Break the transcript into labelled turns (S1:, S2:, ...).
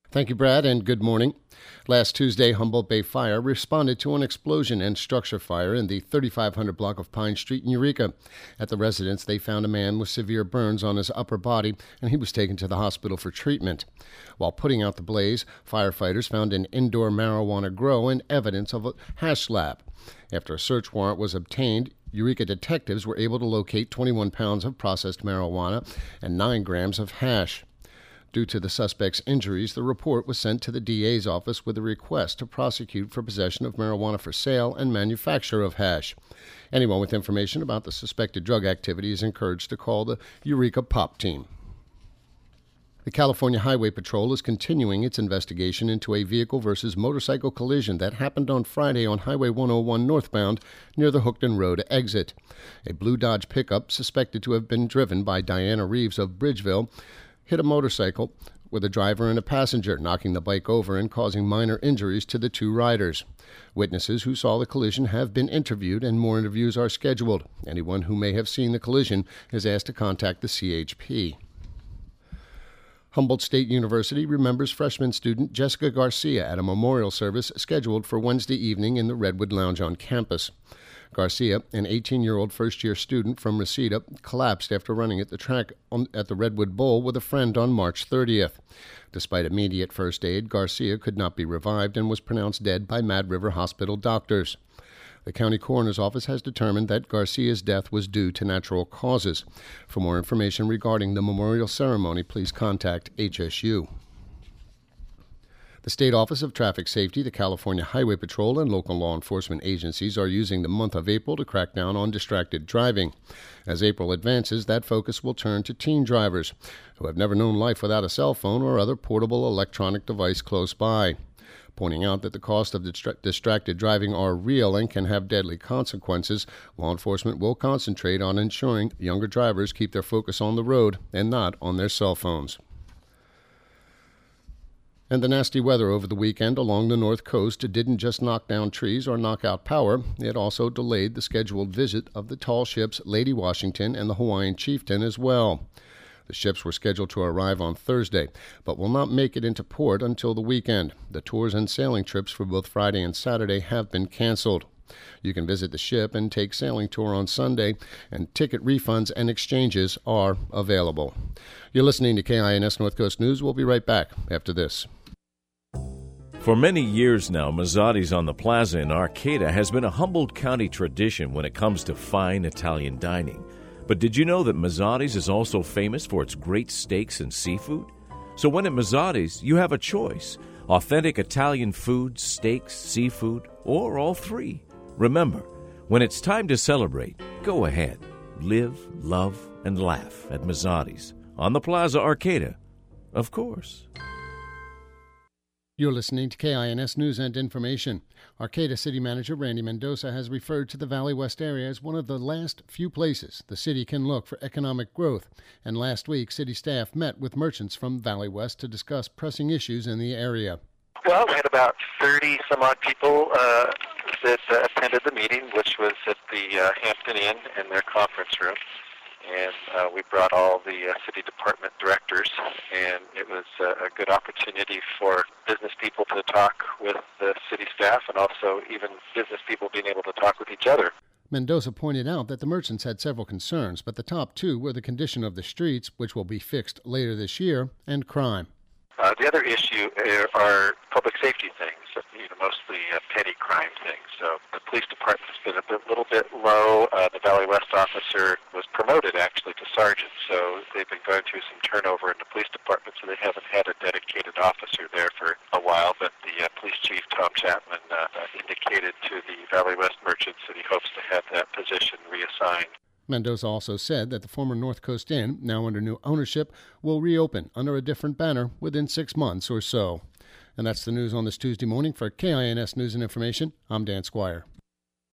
S1: Thank you, Brad, and good morning. Last Tuesday, Humboldt Bay Fire responded to an explosion and structure fire in the 3500 block of Pine Street in Eureka. At the residence, they found a man with severe burns on his upper body, and he was taken to the hospital for treatment. While putting out the blaze, firefighters found an indoor marijuana grow and evidence of a hash lab. After a search warrant was obtained, Eureka detectives were able to locate 21 pounds of processed marijuana and 9 grams of hash. Due to the suspect's injuries, the report was sent to the DA's office with a request to prosecute for possession of marijuana for sale and manufacture of hash. Anyone with information about the suspected drug activity is encouraged to call the Eureka POP team. The California Highway Patrol is continuing its investigation into a vehicle versus motorcycle collision that happened on Friday on Highway 101 northbound near the Hookton Road exit. A blue Dodge pickup, suspected to have been driven by Diana Reeves of Bridgeville, hit a motorcycle with a driver and a passenger, knocking the bike over and causing minor injuries to the two riders. Witnesses who saw the collision have been interviewed, and more interviews are scheduled. Anyone who may have seen the collision is asked to contact the CHP. Humboldt State University remembers freshman student Jessica Garcia at a memorial service scheduled for Wednesday evening in the Redwood Lounge on campus. Garcia, an 18-year-old first-year student from Reseda, collapsed after running at the track at the Redwood Bowl with a friend on March 30th. Despite immediate first aid, Garcia could not be revived and was pronounced dead by Mad River Hospital doctors. The county coroner's office has determined that Garcia's death was due to natural causes. For more information regarding the memorial ceremony, please contact HSU. The State Office of Traffic Safety, the California Highway Patrol, and local law enforcement agencies are using the month of April to crack down on distracted driving. As April advances, that focus will turn to teen drivers who have never known life without a cell phone or other portable electronic device close by. Pointing out that the cost of distracted driving are real and can have deadly consequences, law enforcement will concentrate on ensuring younger drivers keep their focus on the road and not on their cell phones. And the nasty weather over the weekend along the north coast didn't just knock down trees or knock out power. It also delayed the scheduled visit of the tall ships Lady Washington and the Hawaiian Chieftain as well. The ships were scheduled to arrive on Thursday, but will not make it into port until the weekend. The tours and sailing trips for both Friday and Saturday have been canceled. You can visit the ship and take sailing tour on Sunday, and ticket refunds and exchanges are available. You're listening to KINS North Coast News. We'll be right back after this.
S2: For many years now, Mazzotti's on the Plaza in Arcata has been a Humboldt County tradition when it comes to fine Italian dining. But did you know that Mazzotti's is also famous for its great steaks and seafood? So when at Mazzotti's, you have a choice: authentic Italian food, steaks, seafood, or all three. Remember, when it's time to celebrate, go ahead. Live, love, and laugh at Mazzotti's on the Plaza Arcata, of course.
S1: You're listening to KINS News and Information. Arcata City Manager Randy Mendoza has referred to the Valley West area as one of the last few places the city can look for economic growth. And last week, city staff met with merchants from Valley West to discuss pressing issues in the area.
S3: Well, we had about 30-some-odd people that attended the meeting, which was at the Hampton Inn in their conference room. And we brought all the city department directors, and it was a good opportunity for business people to talk with the city staff, and also even business people being able to talk with each other.
S1: Mendoza pointed out that the merchants had several concerns, but the top two were the condition of the streets, which will be fixed later this year, and crime.
S3: The other issue are public safety things, mostly petty crime things. So the police department's been a little bit low. The Valley West officer was promoted actually to sergeant, so they've been going through some turnover in the police department, so they haven't had a dedicated officer there for a while. But the police chief, Tom Chapman, indicated to the Valley West merchants that he hopes to have that position reassigned.
S1: Mendoza also said that the former North Coast Inn, now under new ownership, will reopen under a different banner within 6 months or so. And that's the news on this Tuesday morning. For KINS News and Information, I'm Dan Squire.